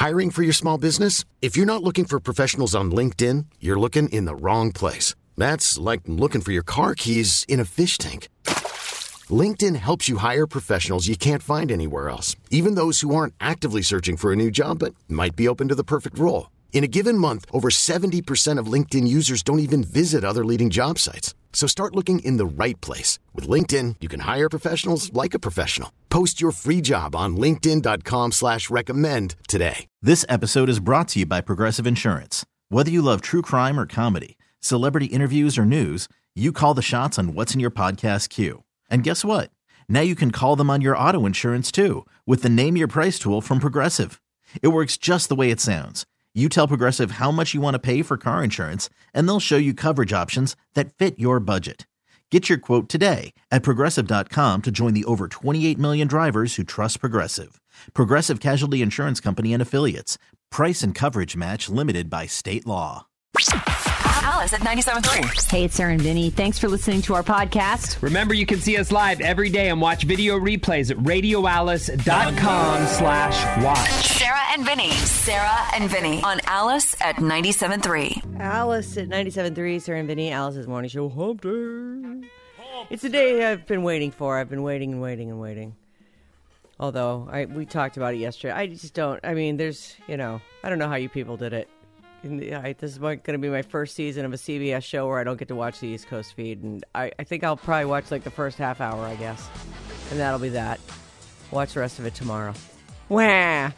Hiring for your small business? If you're not looking for professionals on LinkedIn, you're looking in the wrong place. That's like looking for your car keys in a fish tank. LinkedIn helps you hire professionals you can't find anywhere else, even those who aren't actively searching for a new job but might be open to the perfect role. In a given month, over 70% of LinkedIn users don't even visit other leading job sites. So start looking in the right place. With LinkedIn, you can hire professionals like a professional. Post your free job on linkedin.com/recommend today. This episode is brought to you by Progressive Insurance. Whether you love true crime or comedy, celebrity interviews or news, you call the shots on what's in your podcast queue. And guess what? Now you can call them on your auto insurance too with the Name Your Price tool from Progressive. It works just the way it sounds. You tell Progressive how much you want to pay for car insurance, and they'll show you coverage options that fit your budget. Get your quote today at Progressive.com to join the over 28 million drivers who trust Progressive. Progressive Casualty Insurance Company and Affiliates. Price and coverage match limited by state law. Alice at 97.3. Hey, it's Sarah and Vinny. Thanks for listening to our podcast. Remember, you can see us live every day and watch video replays at radioalice.com/watch. Sarah and Vinny. Sarah and Vinny on Alice at 97.3. Alice at 97.3. Sarah and Vinny. Alice's morning show. Hump Day. It's a day I've been waiting for. I've been waiting and waiting and waiting. Although, we talked about it yesterday. I just don't. I mean, there's, I don't know how you people did it. This is going to be my first season of a CBS show where I don't get to watch the East Coast feed. And I think I'll probably watch like the first half hour, I guess. And that'll be that. Watch the rest of it tomorrow. Wah!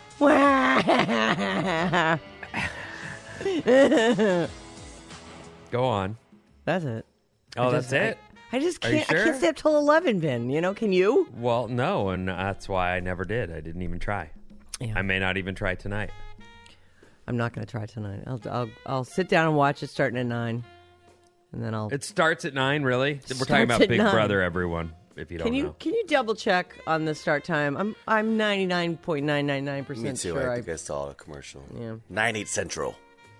Wah! Go on. That's it. Oh, that's it? I just Are you can't. sure? I can't stay up till 11, Vin. Can you? Well, no, and that's why I never did. I didn't even try. Yeah. I may not even try tonight. I'm not going to try tonight. I'll sit down and watch it starting at 9, and then I'll. It starts at 9, really? We're talking Starts about at Big 9. Brother, everyone. If you don't know. Can you double check on the start time? I'm 99.999% Me too. sure. I think I saw a commercial. Yeah. 9/8 Central.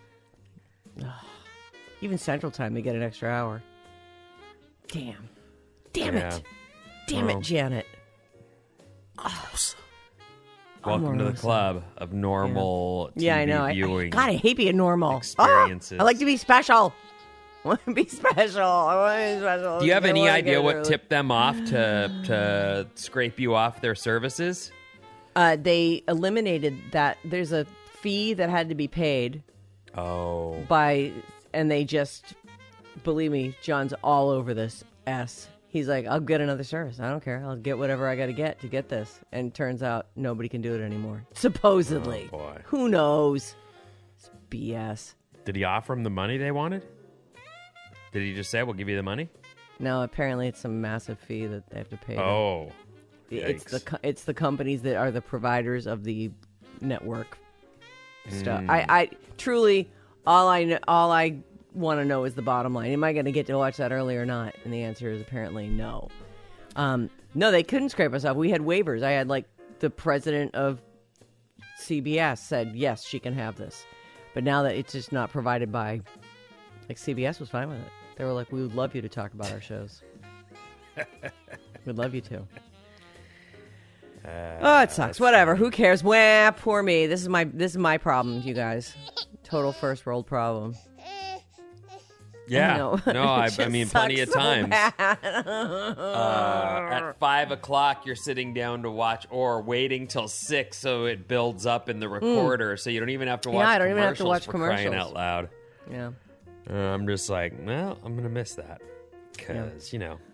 Even Central Time, they get an extra hour. Damn Yeah. it! Damn it, Janet. Welcome to the club of normal TV I know. viewing. God, I hate being normal. experiences. I like to be special. I want to be special. I want to be special. Do you have I any wanna idea get what early. tipped them off to scrape you off their services? They eliminated that. There's a fee that had to be paid Oh. and they just, believe me, John's all over this S. He's like, I'll get another service. I don't care. I'll get whatever I got to get this. And turns out nobody can do it anymore. Supposedly. Oh, boy. Who knows? It's BS. Did he offer them the money they wanted? Did he just say, we'll give you the money? No, apparently it's some massive fee that they have to pay. Oh. It's Yikes. it's the companies that are the providers of the network stuff. Hmm. I truly, all I want to know is the bottom line. Am I going to get to watch that early or not? And the answer is apparently no. No, they couldn't scrape us off. We had waivers. I had the president of CBS said, yes, she can have this. But now that it's just not provided by, CBS was fine with it. They were like, we would love you to talk about our shows. We'd love you to. Oh, it sucks. Whatever. Who cares? Wah, poor me. This is my problem, you guys. Total first world problem. Yeah. No, I it just mean, plenty of sucks so times. bad. At 5 o'clock, you're sitting down to watch, or waiting till 6 so it builds up in the recorder, so you don't even have to watch. I don't even have to watch for crying commercials. out loud. Yeah. I'm just like, well, I'm gonna miss that because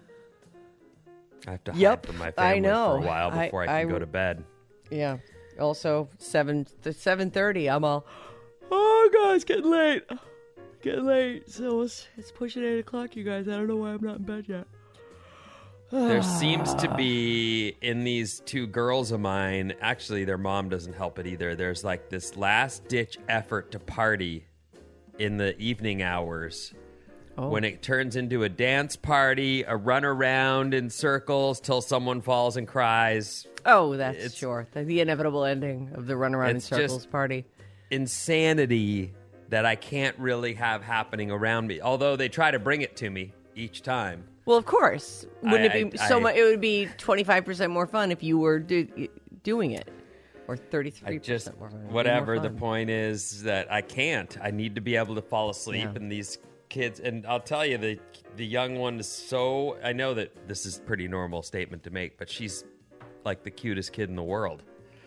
I have to hide from my family I know. for a while before I can go to bed. Yeah. Also, 7:30. I'm all, oh, guys, getting late. Getting late. So it's pushing 8 o'clock, you guys. I don't know why I'm not in bed yet. There seems to be, in these two girls of mine, actually their mom doesn't help it either. There's this last-ditch effort to party in the evening hours. When it turns into a dance party, a run around in circles till someone falls and cries. Oh, that's sure. The inevitable ending of the run around in It's circles just party. Insanity that I can't really have happening around me. Although they try to bring it to me each time. Well, of course. Wouldn't it be so much? It would be 25% more fun if you were doing it. or 33% I just, more fun. whatever. More The fun. point is that I can't. I need to be able to fall asleep, Yeah. and these kids, and I'll tell you, the young one is so, I know that this is a pretty normal statement to make, but she's like the cutest kid in the world.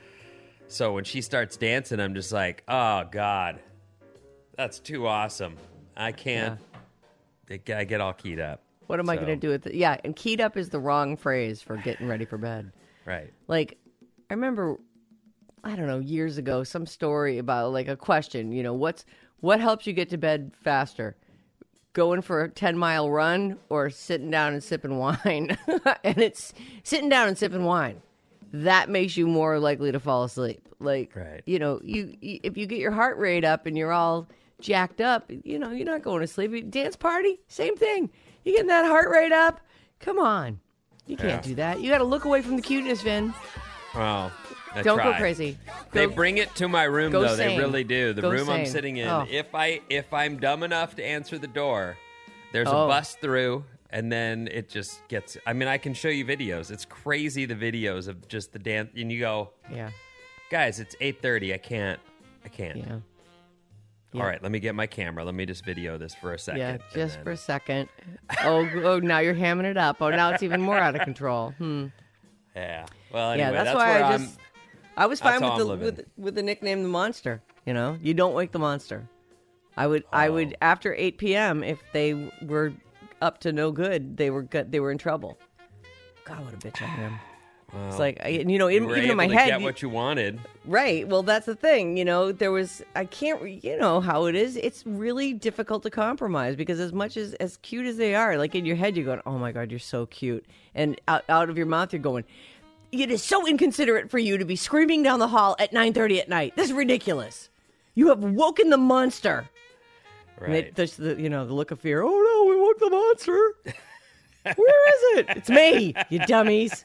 So when she starts dancing, I'm just like, oh, God, that's too awesome. I can't. I get all keyed up. What am I So, going to do with it? Yeah, and keyed up is the wrong phrase for getting ready for bed. Right. Like, I remember, I don't know, years ago, some story about like a question, what helps you get to bed faster? Going for a 10-mile run or sitting down and sipping wine? And it's sitting down and sipping wine. That makes you more likely to fall asleep. Like, Right. you if you get your heart rate up and you're all jacked up, you're not going to sleep. Dance party, same thing. You getting that heart rate up? Come on. You can't do that. You got to look away from the cuteness, Vin. Well, I Don't go try. crazy. They Go- bring it to my room, go though. sane. They really do. The Go room I'm sane. sitting in. Oh. If I'm dumb enough to answer the door, there's Oh. a bust through, and then it just gets. I mean, I can show you videos. It's crazy, the videos of just the dance, and you go, Yeah. guys, it's 8:30. I can't. Yeah. All right, let me get my camera. Let me just video this for a second. Yeah, and just then- for a second. Oh, now you're hamming it up. Oh, now it's even more out of control. Yeah. Well, anyway, Yeah, that's where why I'm. I was that's fine how I'm with living. with the nickname the monster. You don't wake the monster. I would after 8 p.m. if they were up to no good, they were in trouble. God, what a bitch I am. It's like You were even able in my to head, get what you wanted. right? Well, that's the thing. There was I can't. How it is. It's really difficult to compromise because as much as cute as they are, like in your head, you're going, "Oh my God, you're so cute," and out of your mouth, you're going, "It is so inconsiderate for you to be screaming down the hall at 9:30 at night. This is ridiculous. You have woken the monster." And Right. there's the look of fear. Oh no, we woke the monster. Where is it? It's me, you dummies.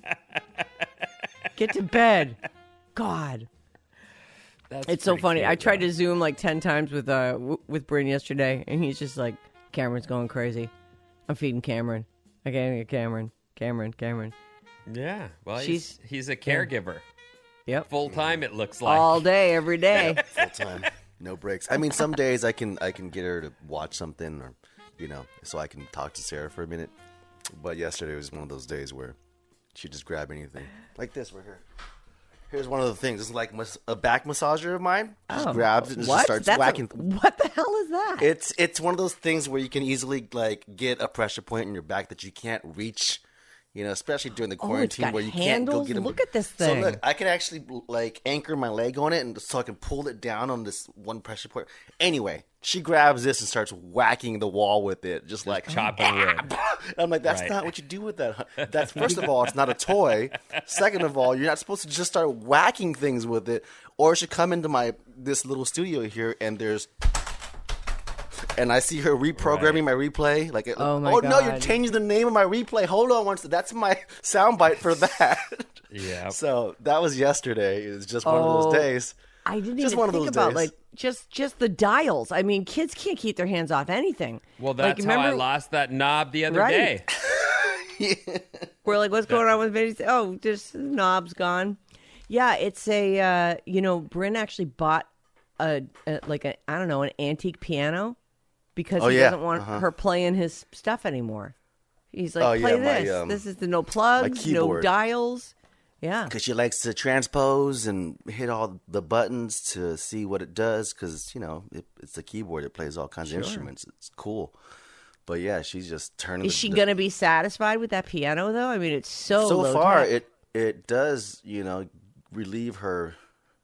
Get to bed. God. That's It's so pretty funny. cute, I tried though. to Zoom like 10 times with Bryn yesterday, and he's just like, Cameron's going crazy. I'm feeding Cameron. I can't get Cameron. Cameron. Yeah. Well, She's- he's a caregiver. Yep. Full time, it looks like. All day, every day. Full time, no breaks. I mean, some days I can get her to watch something, or so I can talk to Sarah for a minute. But yesterday was one of those days where she'd just grab anything, like this right here. Here's one of the things. It's like a back massager of mine. Just grabs it and What? just starts That's whacking. what the hell is that? It's one of those things where you can easily like get a pressure point in your back that you can't reach. Especially during the it's quarantine got where you can't go handles? get them. Look at this So thing. look, I can actually like anchor my leg on it, and so I can pull it down on this one pressure point. Anyway, she grabs this and starts whacking the wall with it, just like chopping wood. I'm like, that's Right. not what you do with that. That's first of all, it's not a toy. Second of all, you're not supposed to just start whacking things with it, or it should come into this little studio here, and I see her reprogramming my replay. Like, Oh, my no, you're God. changing the name of my replay. Hold on one second. That's my soundbite for that. Yeah. So that was yesterday. It was just one of those days. I didn't Just even one of think those about days. like just the dials. I mean, kids can't keep their hands off anything. Well, Like, that's how I remember- lost that knob the other Right. day. We're like, what's going on with Vinny? Oh, just the knob's gone. Yeah, it's a Bryn actually bought an antique piano because Oh, he yeah. doesn't want her playing his stuff anymore. He's like, Oh, play yeah, my, this. This is the no plugs, no keyboard. dials. Yeah. Because she likes to transpose and hit all the buttons to see what it does. Because, it's a keyboard. It plays all kinds of instruments. It's cool. But, yeah, she's just turning Is she going to be satisfied with that piano, though? I mean, it's so low far, tech. it does, relieve her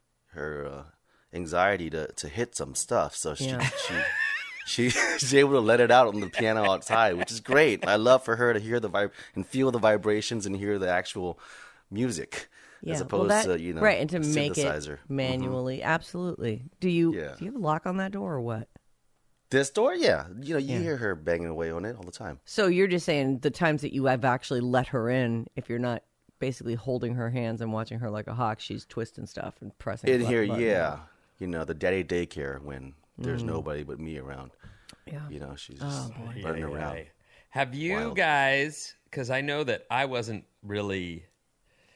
anxiety to hit some stuff. So she's able to let it out on the piano outside, which is great. I love for her to hear and feel the vibrations and hear the actual music as opposed to right, and to a make synthesizer. it manually. Absolutely. Do you Yeah. have a lock on that door or what? This door, yeah, you hear her banging away on it all the time. So you're just saying the times that you have actually let her in, if you're not basically holding her hands and watching her like a hawk, she's twisting stuff and pressing. In here, buttons. yeah, the daddy daycare when there's nobody but me around. Yeah. She's just running around. Right. Have you Wild. guys, because I know that I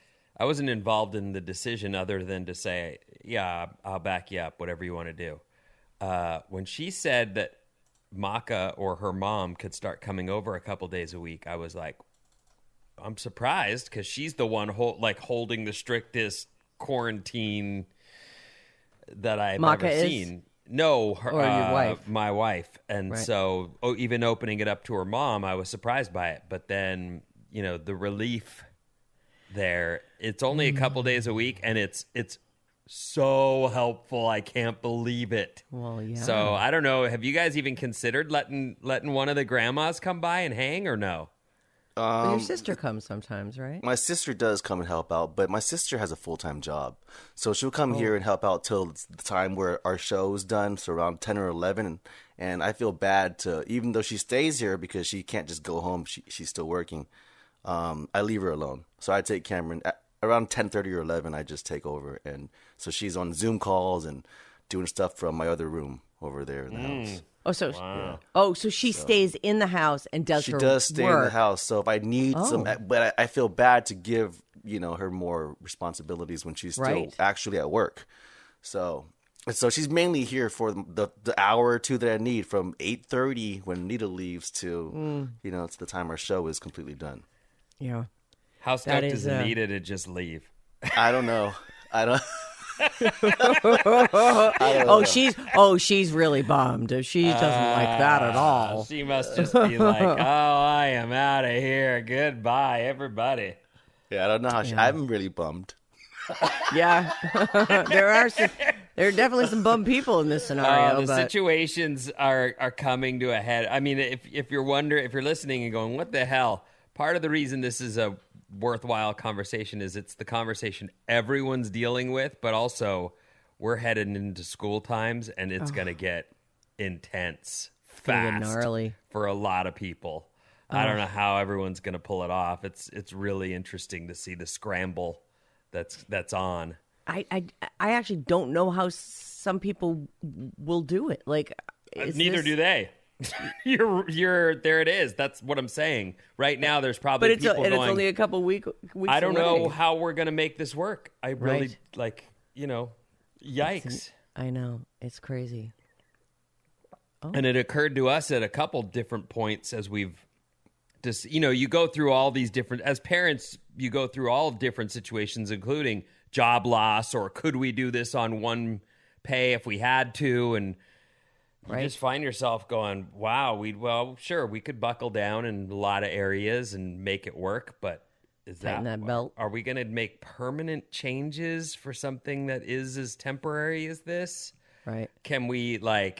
I wasn't involved in the decision other than to say, yeah, I'll back you up, whatever you want to do. When she said that Maka or her mom could start coming over a couple days a week, I was like, I'm surprised because she's the one holding the strictest quarantine that I've Maka ever is? seen. No, her, Or your wife? my wife. And Right. so even opening it up to her mom, I was surprised by it. But then, the relief there, it's only a couple days a week, and it's so helpful. I can't believe it. Well, yeah. So I don't know. Have you guys even considered letting one of the grandmas come by and hang or no? Well, your sister comes sometimes, right? My sister does come and help out, but my sister has a full-time job. So she'll come here and help out till the time where our show is done, so around 10 or 11. And I feel bad even though she stays here because she can't just go home, she's still working. I leave her alone. So I take Cameron at around 10:30 or 11, I just take over. And so she's on Zoom calls and doing stuff from my other room over there in the house. So she stays in the house and does She her does stay work. in the house. So if I need some, but I feel bad to give, her more responsibilities when she's still Right. actually at work. So she's mainly here for the hour or two that I need from 8:30 when Nita leaves to, it's the time our show is completely done. Yeah. How stoked is, is Anita to just leave? I don't know. I don't. She's really bummed. She doesn't like that at all. She must just be like, oh, I am out of here. Goodbye, everybody. Yeah, I don't know how I'm really bummed. Yeah. there are definitely some bummed people in this scenario. The but situations are coming to a head. I mean, if you're listening and going, what the hell? Part of the reason this is a worthwhile conversation is it's the conversation everyone's dealing with, but also we're headed into school times and it's going to get intense gonna get fast gnarly. for a lot of people. I don't know how everyone's going to pull it off. It's really interesting to see the scramble that's on. I actually don't know how some people will do it. Like, Neither do they. You're there. It is. That's what I'm saying. Right now, there's probably but it's people going. It's only a couple weeks. I don't away. know how we're gonna make this work. I really Right. yikes. I know, it's crazy. And it occurred to us at a couple different points as we've just, you go through all these different, as parents, you go through all different situations, including job loss or could we do this on one pay if we had to, and you just find yourself going, wow, sure, we could buckle down in a lot of areas and make it work, but Tighten that belt. Are we going to make permanent changes for something that is as temporary as this? Right. Can we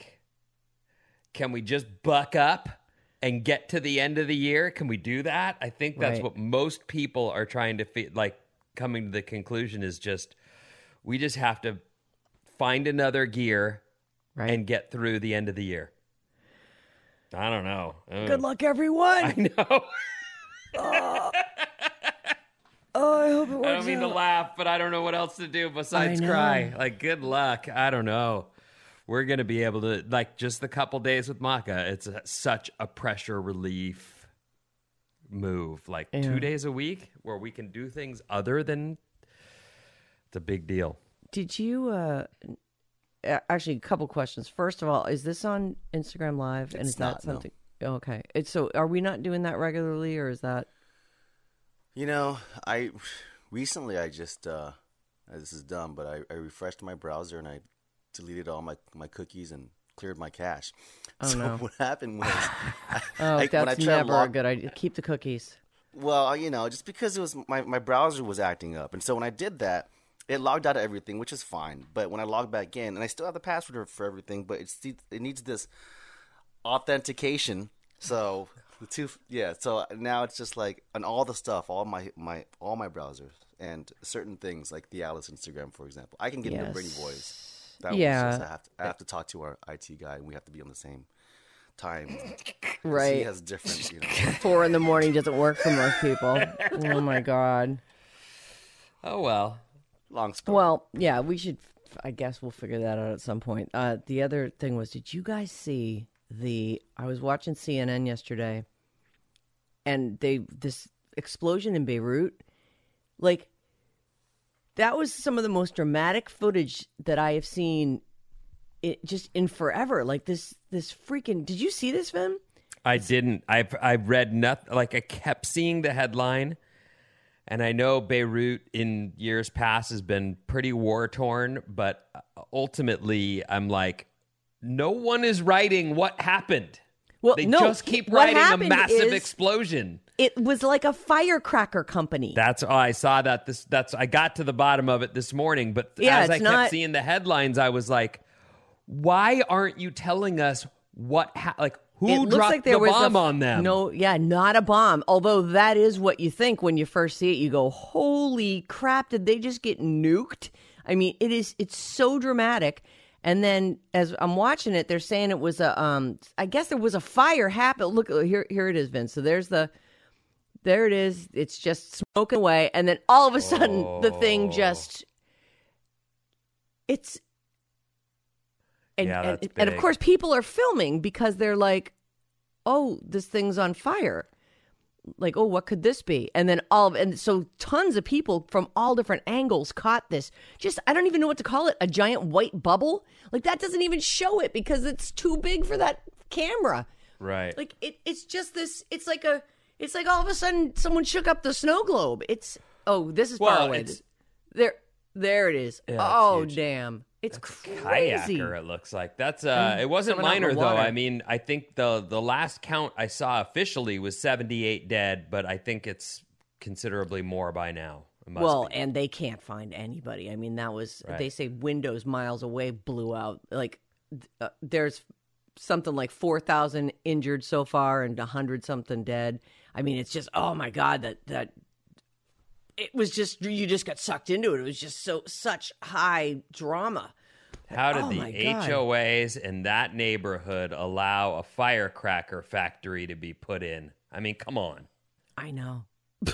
just buck up and get to the end of the year? Can we do that? I think that's what most people are trying to coming to the conclusion is we just have to find another gear and get through the end of the year. I don't know. Good luck, everyone. I know. I hope it works. I don't mean to laugh, but I don't know what else to do besides cry. Like, good luck. I don't know. We're going to be able to, just the couple days with Maka, it's such a pressure relief move. 2 days a week where we can do things other than, it's a big deal. Did you, actually, a couple questions. First of all, is this on Instagram Live? And is that something? No. Okay. So are we not doing that regularly, or is that? I recently just, this is dumb, but I refreshed my browser and I deleted all my cookies and cleared my cache. Oh, so no. what happened was, That's never a good idea. Keep the cookies. Well, just because it was my browser was acting up, and so when I did that, it logged out of everything, which is fine. But when I log back in, and I still have the password for everything, but it needs this authentication. So so now it's just on all the stuff, all my browsers and certain things like the Alice Instagram, for example, I can get into Brainy Boys. That was just, I have to talk to our IT guy, and we have to be on the same time. Right. He has different, 4 a.m. doesn't work for most people. Oh my God. Oh, well. Long story. Well, yeah, we should. I guess we'll figure that out at some point. The other thing was, did you guys see I was watching CNN yesterday, and this explosion in Beirut, that was some of the most dramatic footage that I have seen just in forever. Like this freaking, did you see this, Vin? I didn't. I've read nothing. Like I kept seeing the headline, and I know Beirut in years past has been pretty war torn, but ultimately I'm like, no one is writing what happened. Well, they no, just keep what writing a happened massive is explosion. It was like a firecracker company. I saw that. I got to the bottom of it this morning, but as I kept seeing the headlines, I was like, why aren't you telling us what who dropped the bomb on them? No, yeah, not a bomb. Although that is what you think when you first see it. You go, holy crap, did they just get nuked? I mean, it's so dramatic. And then as I'm watching it, they're saying it was I guess there was a fire happen. Look, here it is, Vince. So there it is. It's just smoking away. And then all of a sudden the thing just, and of course people are filming because they're like, oh, this thing's on fire. Like, oh, what could this be? And then and so tons of people from all different angles caught this. Just, I don't even know what to call it. A giant white bubble. Like that doesn't even show it because it's too big for that camera. Right. Like it's just this, it's like all of a sudden someone shook up the snow globe. This is far away. There it is. Yeah, oh, damn. It's crazy. Kayaker, it looks like. That's it wasn't minor though. I mean, I think the last count I saw officially was 78 dead, but I think it's considerably more by now. Well, and they can't find anybody. I mean, that was they say windows miles away blew out. Like there's something like 4,000 injured so far and 100 something dead. I mean, it's just, oh my God, that it was just, you just got sucked into it. It was just such high drama. How did the HOAs in that neighborhood allow a firecracker factory to be put in? I mean, come on. I know.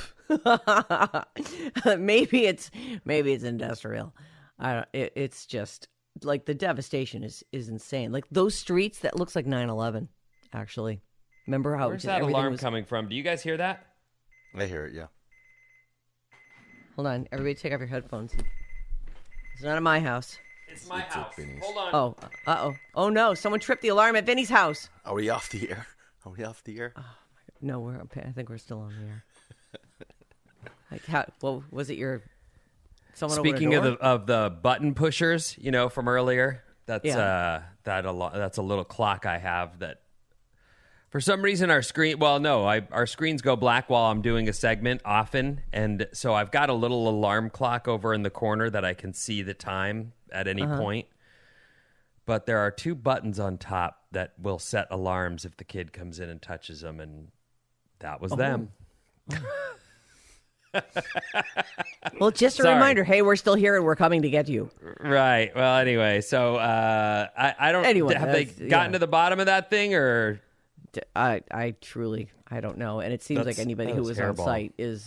maybe it's industrial. It's just like the devastation is insane. Like those streets, that looks like 9/11. Actually, remember how? Where's that alarm coming from? Do you guys hear that? I hear it. Yeah. Hold on, everybody, take off your headphones. It's not at my house. It's my house. Hold on. Oh, oh no! Someone tripped the alarm at Vinny's house. Are we off the air? Oh my God. No, I think we're still on the air. Like how? Well, was it your? Someone Speaking opened a door? of the button pushers, from earlier. That's that's a little clock I have that. For some reason, our screens go black while I'm doing a segment often, and so I've got a little alarm clock over in the corner that I can see the time at any point. But there are two buttons on top that will set alarms if the kid comes in and touches them, and that was them. Well, just a reminder, hey, we're still here and we're coming to get you. Right. Well, anyway, so I don't. Anyway, have they gotten to the bottom of that thing, or? I truly, I don't know. And it seems like anybody who was terrible. On site is,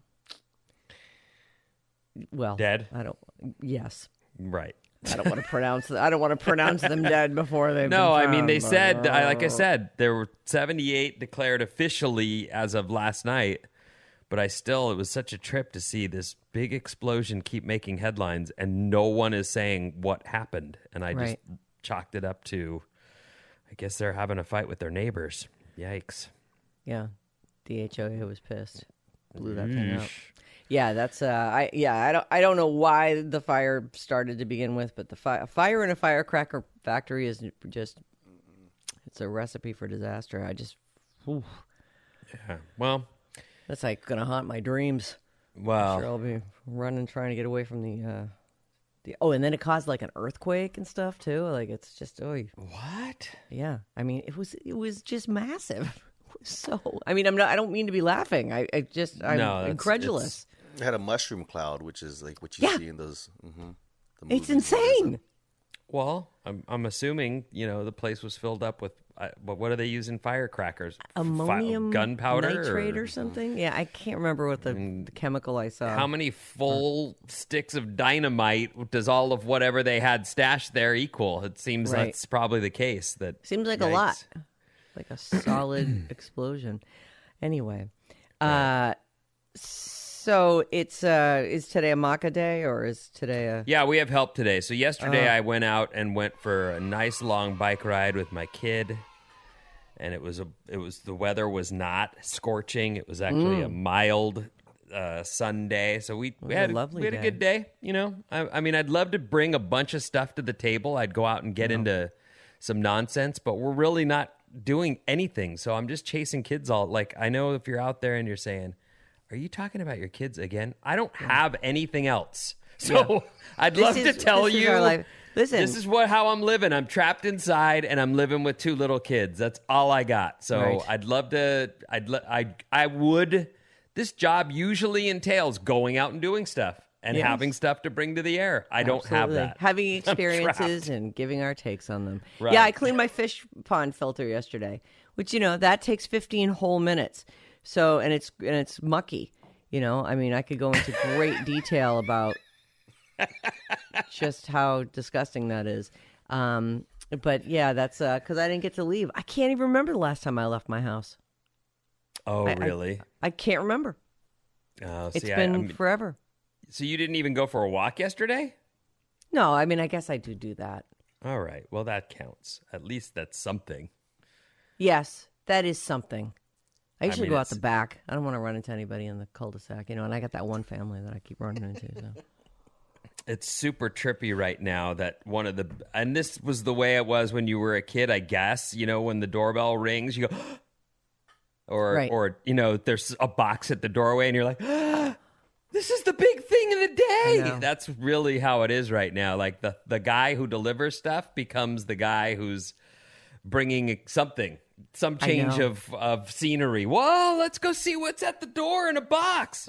dead. Yes. Right. I don't want to pronounce. I don't want to pronounce them dead before they. No, I mean they said, like I said, there were 78 declared officially as of last night. But it was such a trip to see this big explosion keep making headlines, and no one is saying what happened. And I just chalked it up to, I guess they're having a fight with their neighbors. Yikes. Yeah. The HOA was pissed. Blew that thing out. Yeah, that's I don't know why the fire started to begin with, but the fire in a firecracker factory is just, it's a recipe for disaster. Yeah. Well, that's like gonna haunt my dreams. Wow. I'm sure I'll be running trying to get away from the and then it caused like an earthquake and stuff too. Like it's just what? Yeah. I mean, it was just massive. So I mean, I don't mean to be laughing. I'm incredulous. It had a mushroom cloud, which is like what you see in those. It's insane. Well, I'm assuming the place was filled up with what are they using? Firecrackers, ammonium, gunpowder, nitrate, or something. Yeah, I can't remember what the chemical I saw. How many full sticks of dynamite does all of whatever they had stashed there equal? It seems that's probably the case. That seems like a lot, like a solid explosion. Anyway, So it's is today a maca day or is today a? Yeah, we have help today. So yesterday I went out and went for a nice long bike ride with my kid, and it was the weather was not scorching. It was actually a mild Sunday. So we had a good day. You know, I mean, I'd love to bring a bunch of stuff to the table. I'd go out and get into some nonsense, but we're really not doing anything. So I'm just chasing kids all. Like, I know if you're out there and you're saying, are you talking about your kids again? I don't have anything else. So I'd love to tell you, listen, this is how I'm living. I'm trapped inside and I'm living with 2 little kids. That's all I got. So I'd love to, I would, this job usually entails going out and doing stuff and having stuff to bring to the air. I don't have that. Having experiences and giving our takes on them. Right. Yeah, I cleaned my fish pond filter yesterday, which, that takes 15 whole minutes. So, and it's mucky, I mean, I could go into great detail about just how disgusting that is. But yeah, that's because I didn't get to leave. I can't even remember the last time I left my house. Oh, really? I can't remember. Oh, it's been forever. So you didn't even go for a walk yesterday? No, I mean, I guess I do that. All right. Well, that counts. At least that's something. Yes, that is something. I usually go out the back. I don't want to run into anybody in the cul-de-sac, and I got that one family that I keep running into. So. It's super trippy right now that and this was the way it was when you were a kid, I guess, when the doorbell rings, you go, or there's a box at the doorway and you're like, this is the big thing of the day. That's really how it is right now. Like the guy who delivers stuff becomes the guy who's bringing something. Some change of scenery. Whoa, let's go see what's at the door in a box.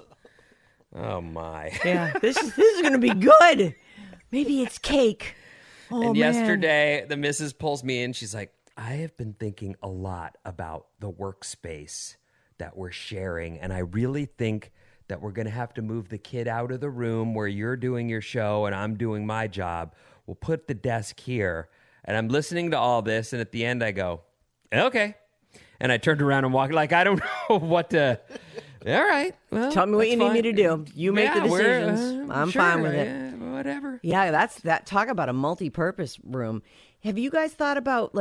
Oh, my. Yeah, this is going to be good. Maybe it's cake. Oh, and man. Yesterday, the missus pulls me in. She's like, I have been thinking a lot about the workspace that we're sharing, and I really think that we're going to have to move the kid out of the room where you're doing your show and I'm doing my job. We'll put the desk here. And I'm listening to all this, and at the end I go, okay. And I turned around and walked like I don't know what to. All right. Well, tell me what you need me to do. You make the decisions. I'm sure, fine with it. Yeah, whatever. Yeah, that's that. Talk about a multi-purpose room. Have you guys thought about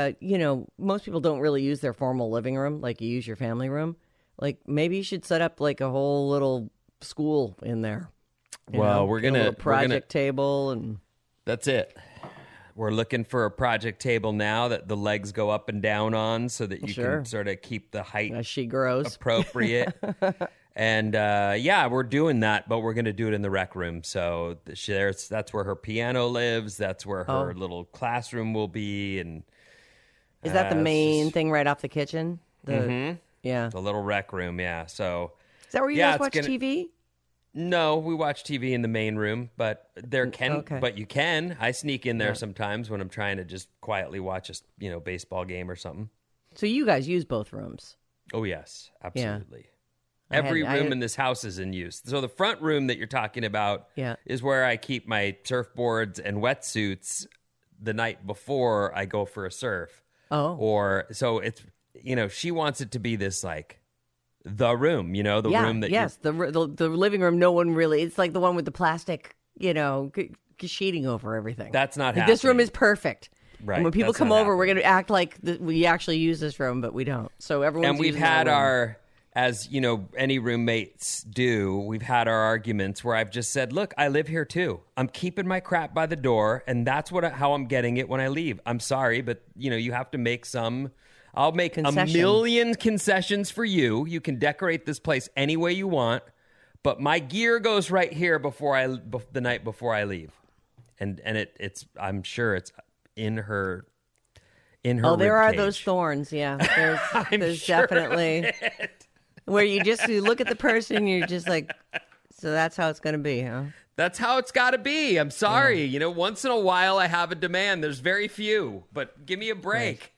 most people don't really use their formal living room like you use your family room. Like maybe you should set up like a whole little school in there. We're gonna a project table and that's it. We're looking for a project table now that the legs go up and down on so that you can sort of keep the height as she grows appropriate. And we're doing that, but we're going to do it in the rec room. So that's where her piano lives. That's where her little classroom will be. And is that the main thing right off the kitchen? Yeah, the little rec room. Yeah. So is that where you guys watch TV? No, we watch TV in the main room, but but you can. I sneak in there sometimes when I'm trying to just quietly watch a baseball game or something. So you guys use both rooms? Oh yes, absolutely. Yeah. Every room in this house is in use. So the front room that you're talking about is where I keep my surfboards and wetsuits the night before I go for a surf. Oh. Or so it's she wants it to be this like the room, room that the living room. No one really. It's like the one with the plastic, sheeting over everything. That's not happening. This room is perfect. Right. And when people come over, we're going to act like we actually use this room, but we don't. So everyone's and we've had our, as any roommates do, we've had our arguments where I've just said, "Look, I live here too. I'm keeping my crap by the door, and that's how I'm getting it when I leave. I'm sorry, but you have to make some." I'll make a million concessions for you. You can decorate this place any way you want, but my gear goes right here the night before I leave, and it's I'm sure it's in her. Oh, there are cage. those thorns. Yeah, there's sure definitely where you look at the person, and you're just like, so that's how it's going to be, huh? That's how it's got to be. I'm sorry. Yeah. Once in a while I have a demand. There's very few, but give me a break. Right.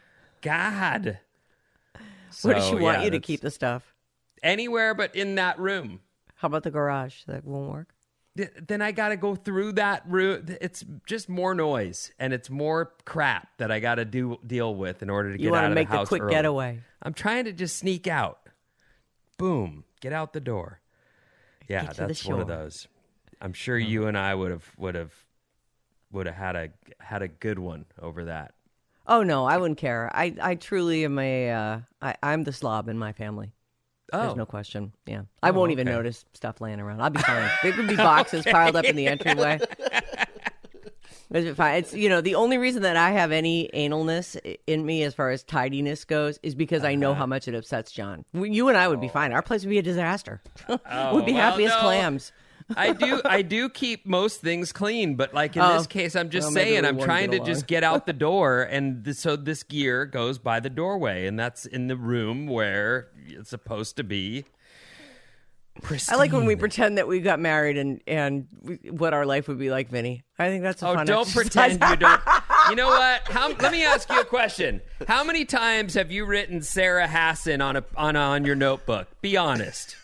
God. Where does she want you to keep the stuff? Anywhere but in that room. How about the garage? That won't work? Then I got to go through that room. It's just more noise, and it's more crap that I got to deal with in order to get out of the house. You want to make the quick getaway. I'm trying to just sneak out. Boom. Get out the door. Yeah, Get to the that's one of shore. those. I'm sure you and I would have had a good one over that. Oh no, I wouldn't care. I truly am I'm the slob in my family. There's no question. Yeah. I won't even okay. notice stuff laying around. I'll be fine. There could be boxes piled up in the entryway. It's fine. It's, the only reason that I have any analness in me as far as tidiness goes is because I know how much it upsets John. You and I would be fine. Our place would be a disaster. We'd be happy as clams. I do keep most things clean, but like in this case, I'm just maybe saying, we I'm won't trying get to along. just get out the door, and so this gear goes by the doorway, and that's in the room where it's supposed to be. Pristine. I like when we pretend that we got married and what our life would be like, Vinny. I think that's a fun don't exercise. pretend you don't. You know what? Let me ask you a question. How many times have you written Sarah Hassan on your notebook? Be honest.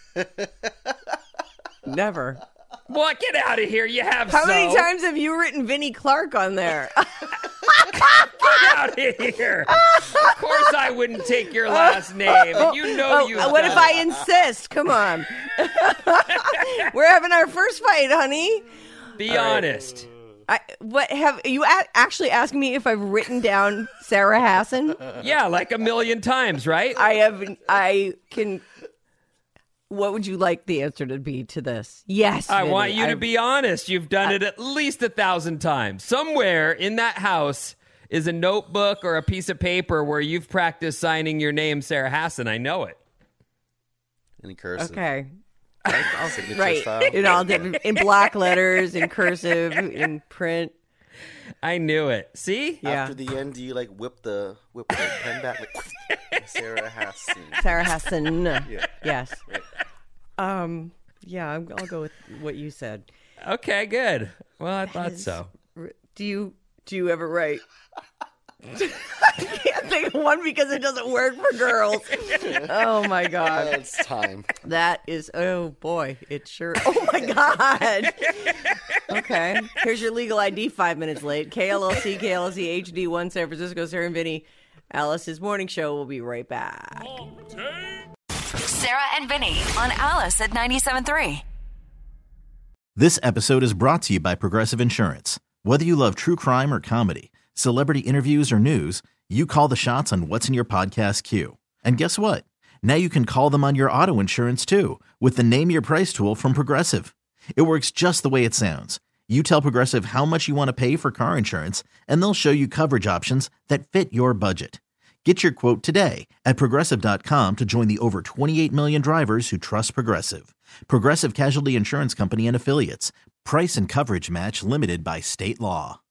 Never. What? Get out of here. You have How many times have you written Vinny Clark on there? Get out of here. Of course I wouldn't take your last name. You know you. What if I insist? Come on. We're having our first fight, honey. Be honest. What have you actually asked me if I've written down Sarah Hassan? Yeah, like a million times, right? I can. What would you like the answer to be to this? Yes, I Vinny, want you to be honest. You've done it at least 1,000 times. Somewhere in that house is a notebook or a piece of paper where you've practiced signing your name, Sarah Hassan. I know it. Any cursive. Okay. Signature Right. style. In black letters, in cursive, in print. I knew it. See? Yeah. After the end, do you like whip the pen back? Like, Sarah Hassan. Sarah Hassan. Yeah. Yes. Right. Yeah, I'll go with what you said. Okay, good. Well, I thought so. Do you ever write? I can't think of one because it doesn't work for girls. Oh my god. It's time. That is, oh boy, it sure. Oh my god. Okay, here's your legal ID 5 minutes late. KLLC HD1 San Francisco, Sarah and Vinny. Alice's morning show. We'll be right back. Sarah and Vinny on Alice at 97.3. This episode is brought to you by Progressive Insurance. Whether you love true crime or comedy, celebrity interviews or news, you call the shots on what's in your podcast queue. And guess what? Now you can call them on your auto insurance too with the Name Your Price tool from Progressive. It works just the way it sounds. You tell Progressive how much you want to pay for car insurance, and they'll show you coverage options that fit your budget. Get your quote today at Progressive.com to join the over 28 million drivers who trust Progressive. Progressive Casualty Insurance Company and Affiliates. Price and coverage match limited by state law.